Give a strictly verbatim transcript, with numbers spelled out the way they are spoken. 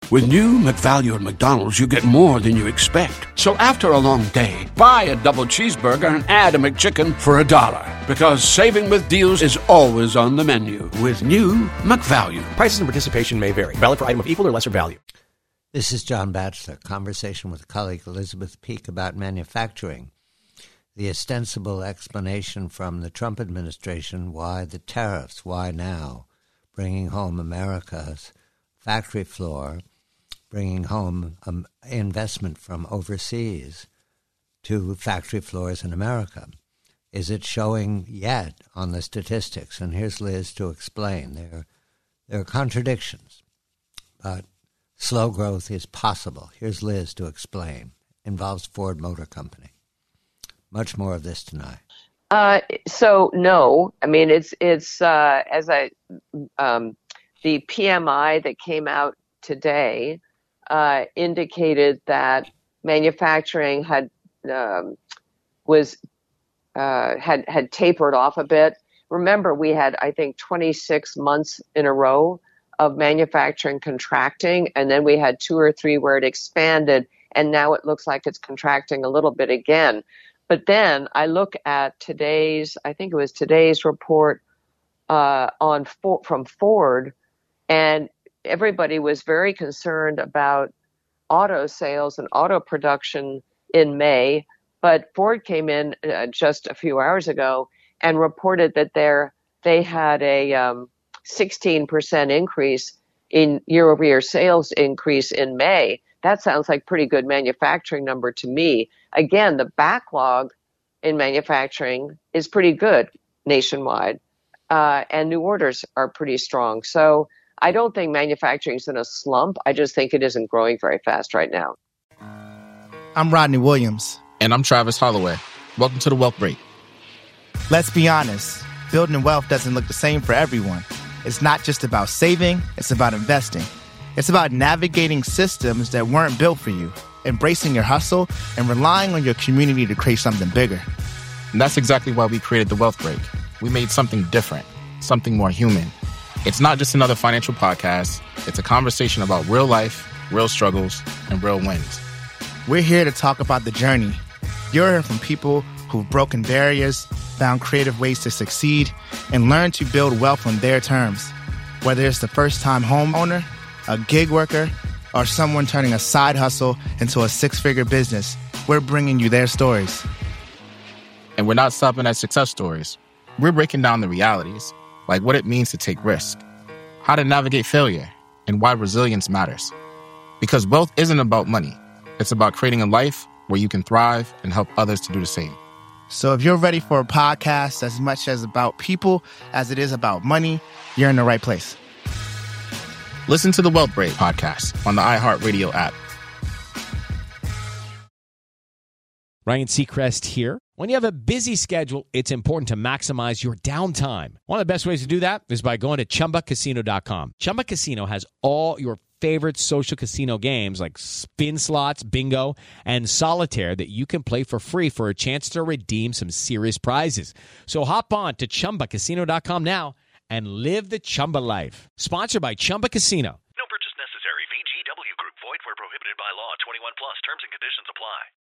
With new McValue at McDonald's, you get more than you expect. So after a long day, buy a double cheeseburger and add a McChicken for a dollar. Because saving with deals is always on the menu with new McValue. Prices and participation may vary. Valid for item of equal or lesser value. This is John Batchelor. Conversation with colleague Elizabeth Peek about manufacturing. The ostensible explanation from the Trump administration, why the tariffs, why now, bringing home America's factory floor, bringing home um, investment from overseas to factory floors in America. Is it showing yet on the statistics? And here's Liz to explain. There, there are contradictions, but slow growth is possible. Here's Liz to explain. Involves Ford Motor Company. Much more of this tonight. Uh, so no, I mean it's it's uh, as I um, the P M I that came out today uh, indicated that manufacturing had um, was uh, had had tapered off a bit. Remember, we had I think twenty-six months in a row of manufacturing contracting, and then we had two or three where it expanded, and now it looks like it's contracting a little bit again. But then I look at today's, I think it was today's report uh, on from Ford, and everybody was very concerned about auto sales and auto production in May. But Ford came in uh, just a few hours ago and reported that they're, they had a um, sixteen percent increase in year-over-year sales increase in May. That sounds like pretty good manufacturing number to me. Again, the backlog in manufacturing is pretty good nationwide, uh, and new orders are pretty strong. So I don't think manufacturing is in a slump. I just think it isn't growing very fast right now. I'm Rodney Williams. And I'm Travis Holloway. Welcome to the Wealth Break. Let's be honest. Building wealth doesn't look the same for everyone. It's not just about saving, it's about investing. It's about navigating systems that weren't built for you, embracing your hustle, and relying on your community to create something bigger. And that's exactly why we created the Wealth Break. We made something different, something more human. It's not just another financial podcast. It's a conversation about real life, real struggles, and real wins. We're here to talk about the journey. You're hearing from people who've broken barriers, found creative ways to succeed, and learned to build wealth on their terms. Whether it's the first-time homeowner, a gig worker, or someone turning a side hustle into a six-figure business, we're bringing you their stories. And we're not stopping at success stories. We're breaking down the realities, like what it means to take risk, how to navigate failure, and why resilience matters. Because wealth isn't about money. It's about creating a life where you can thrive and help others to do the same. So if you're ready for a podcast as much as about people as it is about money, you're in the right place. Listen to the Wealth Break podcast on the iHeartRadio app. Ryan Seacrest here. When you have a busy schedule, it's important to maximize your downtime. One of the best ways to do that is by going to Chumba Casino dot com. Chumba Casino has all your favorite social casino games like spin slots, bingo, and solitaire that you can play for free for a chance to redeem some serious prizes. So hop on to Chumba Casino dot com now and live the Chumba life. Sponsored by Chumba Casino. No purchase necessary. V G W Group. Void where prohibited by law. twenty-one plus. Terms and conditions apply.